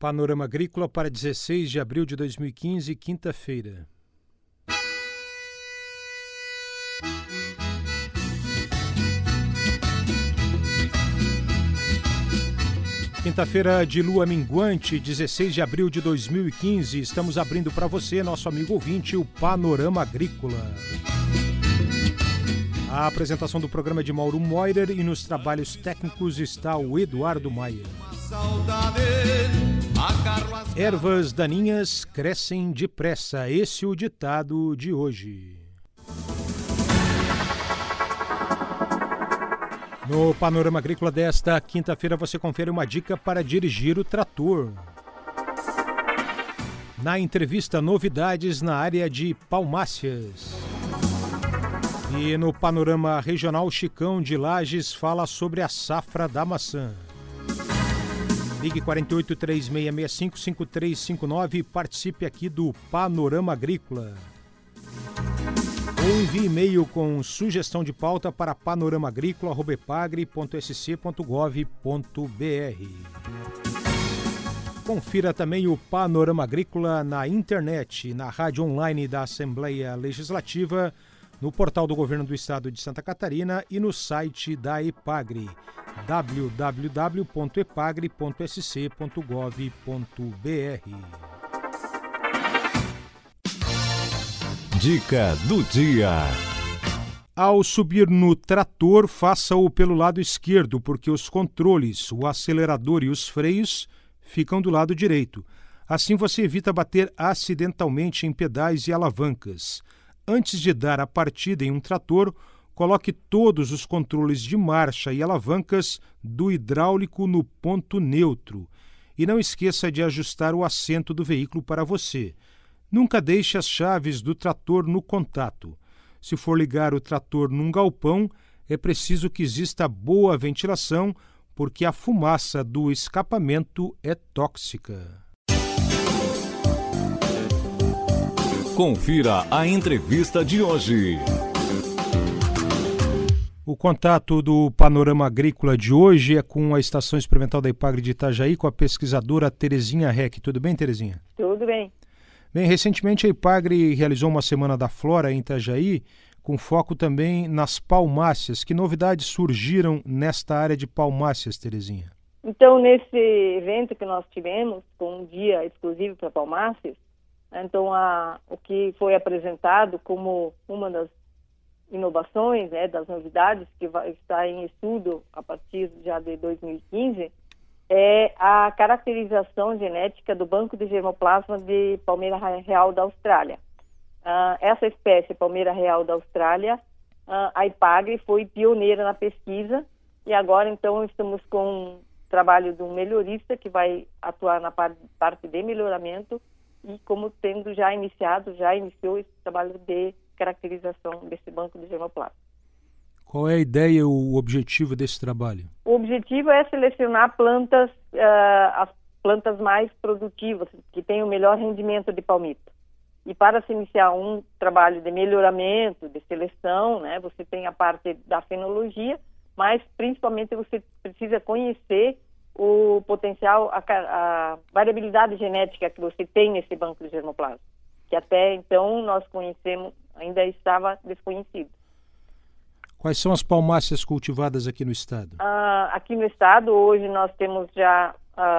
Panorama Agrícola para 16 de abril de 2015, quinta-feira. Quinta-feira de lua minguante, 16 de abril de 2015. Estamos abrindo para você, nosso amigo ouvinte, o Panorama Agrícola. A apresentação do programa é de Mauro Moirer e nos trabalhos técnicos está o Eduardo Maia. Ervas daninhas crescem depressa. Esse é o ditado de hoje. No Panorama Agrícola desta quinta-feira você confere uma dica para dirigir o trator. Na entrevista, novidades na área de palmáceas. E no Panorama Regional, Chicão de Lages fala sobre a safra da maçã. Ligue 48-3665-5359 e participe aqui do Panorama Agrícola. Ou envie e-mail com sugestão de pauta para panoramagrícola@epagre.sc.gov.br. Confira também o Panorama Agrícola na internet, na rádio online da Assembleia Legislativa, no portal do Governo do Estado de Santa Catarina e no site da Epagre, www.epagre.sc.gov.br. Dica do dia. Ao subir no trator, faça-o pelo lado esquerdo, porque os controles, o acelerador e os freios ficam do lado direito. Assim você evita bater acidentalmente em pedais e alavancas. Antes de dar a partida em um trator, coloque todos os controles de marcha e alavancas do hidráulico no ponto neutro. E não esqueça de ajustar o assento do veículo para você. Nunca deixe as chaves do trator no contato. Se for ligar o trator num galpão, é preciso que exista boa ventilação, porque a fumaça do escapamento é tóxica. Confira a entrevista de hoje. O contato do Panorama Agrícola de hoje é com a Estação Experimental da Epagre de Itajaí, com a pesquisadora Terezinha Reck. Tudo bem, Terezinha? Tudo bem. Bem, recentemente a Epagre realizou uma Semana da Flora em Itajaí, com foco também nas palmáceas. Que novidades surgiram nesta área de palmáceas, Terezinha? Então, nesse evento que nós tivemos, com um dia exclusivo para palmáceas, então o que foi apresentado como uma das inovações, das novidades que vai estar em estudo a partir já de 2015, é a caracterização genética do banco de germoplasma de palmeira real da Austrália. Essa espécie, palmeira real da Austrália, a Epagre foi pioneira na pesquisa e agora então estamos com um trabalho de um melhorista que vai atuar na parte de melhoramento e como já iniciou esse trabalho de caracterização desse banco de germoplasma. Qual é a ideia e o objetivo desse trabalho? O objetivo é selecionar plantas, as plantas mais produtivas, que têm o melhor rendimento de palmito. E para se iniciar um trabalho de melhoramento, de seleção, você tem a parte da fenologia, mas principalmente você precisa conhecer o potencial, a variabilidade genética que você tem nesse banco de germoplasma, que até então nós conhecemos, ainda estava desconhecido. Quais são as palmáceas cultivadas aqui no estado? Aqui no estado, hoje nós temos já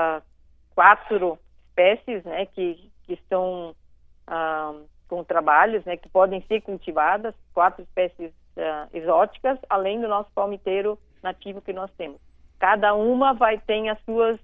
4 espécies, que estão com trabalhos, que podem ser cultivadas, 4 espécies exóticas, além do nosso palmiteiro nativo que nós temos. Cada uma vai ter as suas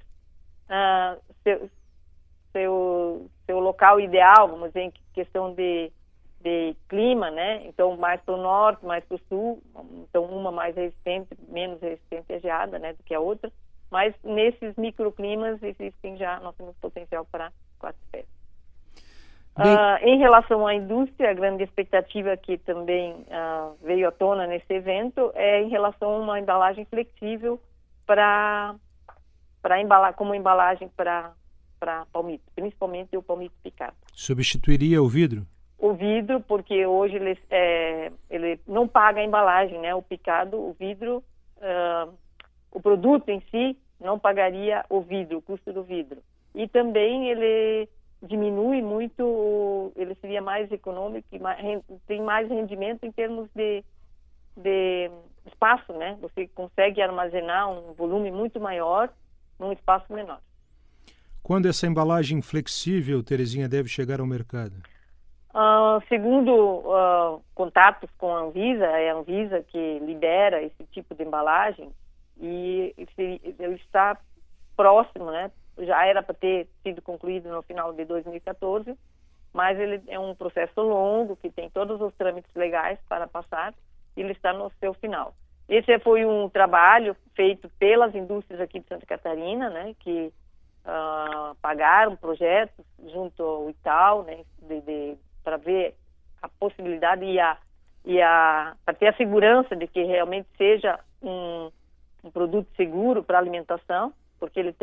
seu local ideal, vamos dizer, em questão de clima, então mais para o norte, mais para o sul, então uma mais resistente, menos resistente à geada, do que a outra, mas nesses microclimas existem já, nós temos potencial para 4 espécies. Em relação à indústria, a grande expectativa que também veio à tona nesse evento é em relação a uma embalagem flexível para embalar, como embalagem para palmito, principalmente o palmito picado. Substituiria o vidro? O vidro, porque hoje ele não paga a embalagem, o picado, o vidro, o produto em si não pagaria o vidro, o custo do vidro. e também ele diminui muito, ele seria mais econômico e tem mais rendimento em termos de espaço, né? Você consegue armazenar um volume muito maior num espaço menor. Quando essa embalagem flexível, Terezinha, deve chegar ao mercado? Segundo contatos com a Anvisa, é a Anvisa que libera esse tipo de embalagem e ele está próximo, né? Já era para ter sido concluído no final de 2014, mas ele é um processo longo que tem todos os trâmites legais para passar e ele está no seu final. Esse foi um trabalho feito pelas indústrias aqui de Santa Catarina, né? Que pagaram projetos junto ao Itaú, né? Para ver a possibilidade para ter a segurança de que realmente seja um produto seguro para alimentação, porque ele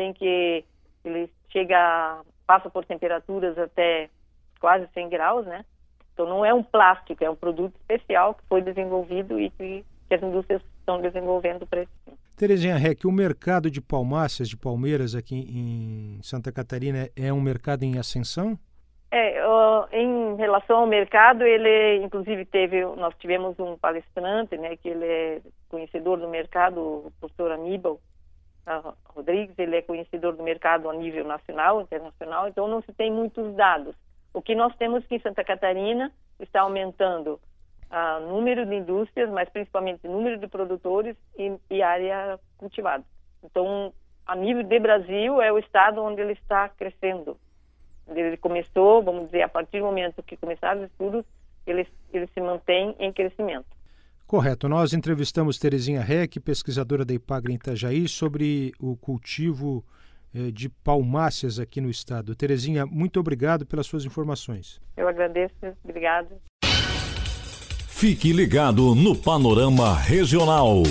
passa por temperaturas até quase 100 graus, né? Então não é um plástico, é um produto especial que foi desenvolvido e que as indústrias estão desenvolvendo para esse fim. Terezinha Reck, o mercado de palmáceas, de palmeiras aqui em Santa Catarina é um mercado em ascensão? Em relação ao mercado, ele inclusive nós tivemos um palestrante, né, que ele é conhecedor do mercado, o professor Aníbal Rodrigues, ele é conhecedor do mercado a nível nacional, internacional, então não se tem muitos dados. O que nós temos que em Santa Catarina está aumentando o número de indústrias, mas principalmente o número de produtores e área cultivada. Então, a nível de Brasil, é o estado onde ele está crescendo. Ele começou, vamos dizer, a partir do momento que começaram os estudos, ele se mantém em crescimento. Correto. Nós entrevistamos Terezinha Reck, pesquisadora da Ipagre em Itajaí, sobre o cultivo de palmáceas aqui no estado. Terezinha, muito obrigado pelas suas informações. Eu agradeço, obrigado. Fique ligado no Panorama Regional.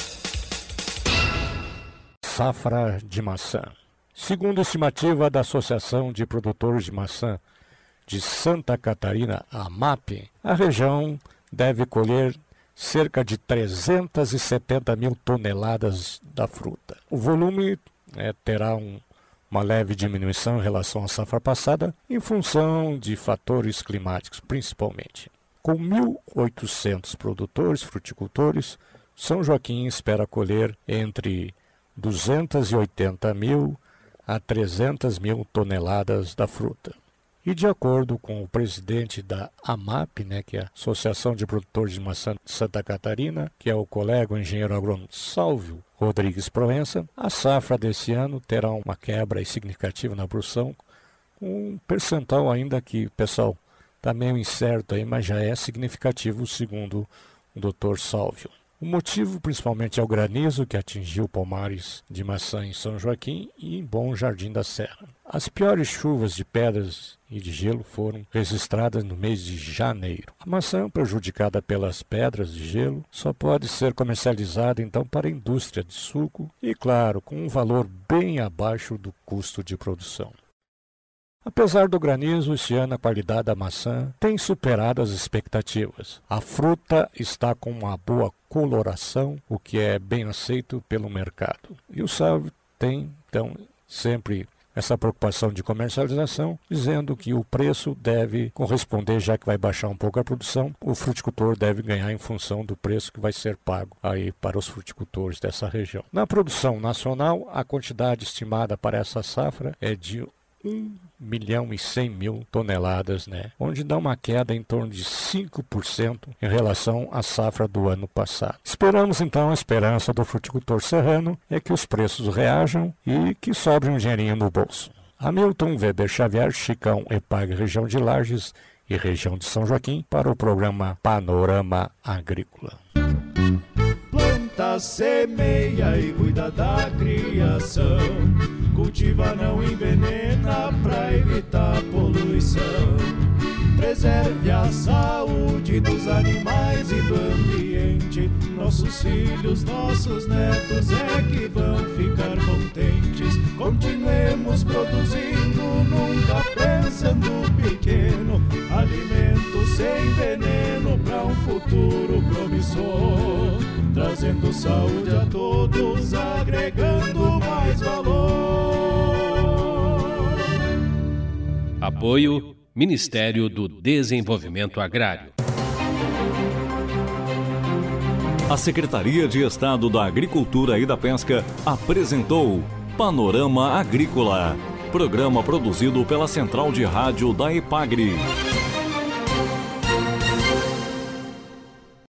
Safra de maçã. Segundo a estimativa da Associação de Produtores de Maçã de Santa Catarina, a AMAP, a região deve colher cerca de 370 mil toneladas da fruta. O volume terá uma leve diminuição em relação à safra passada, em função de fatores climáticos, principalmente. Com 1.800 produtores fruticultores, São Joaquim espera colher entre 280 mil a 300 mil toneladas da fruta. E de acordo com o presidente da AMAP, que é a Associação de Produtores de Maçã de Santa Catarina, que é o colega o engenheiro agrônomo Sálvio Rodrigues Proença, a safra desse ano terá uma quebra significativa na produção, um percentual ainda que, pessoal, está meio incerto aí, mas já é significativo segundo o Dr. Sálvio. O motivo principalmente é o granizo que atingiu palmares de maçã em São Joaquim e em Bom Jardim da Serra. As piores chuvas de pedras e de gelo foram registradas no mês de janeiro. A maçã prejudicada pelas pedras de gelo só pode ser comercializada então para a indústria de suco e, claro, com um valor bem abaixo do custo de produção. Apesar do granizo, esse ano a qualidade da maçã tem superado as expectativas. A fruta está com uma boa coloração, o que é bem aceito pelo mercado. E o Sálvio tem, então, sempre essa preocupação de comercialização, dizendo que o preço deve corresponder, já que vai baixar um pouco a produção, o fruticultor deve ganhar em função do preço que vai ser pago aí para os fruticultores dessa região. Na produção nacional, a quantidade estimada para essa safra é de 1.100.000 toneladas, onde dá uma queda em torno de 5% em relação à safra do ano passado. Esperamos então, a esperança do fruticultor serrano é que os preços reajam e que sobre um dinheirinho no bolso. Hamilton Weber Xavier, Chicão, Ipagre, região de Lages e região de São Joaquim, para o programa Panorama Agrícola. Planta, semeia e cuida da criação. Cultiva, não envenena pra evitar poluição. Preserve a saúde dos animais e do ambiente. Nossos filhos, nossos netos é que vão ficar contentes. Continuemos produzindo, nunca pensando pequeno. Alimento sem veneno pra um futuro promissor. Trazendo saúde a todos, agregando mais valor. Apoio Ministério do Desenvolvimento Agrário. A Secretaria de Estado da Agricultura e da Pesca apresentou Panorama Agrícola, programa produzido pela Central de Rádio da EPAGRE.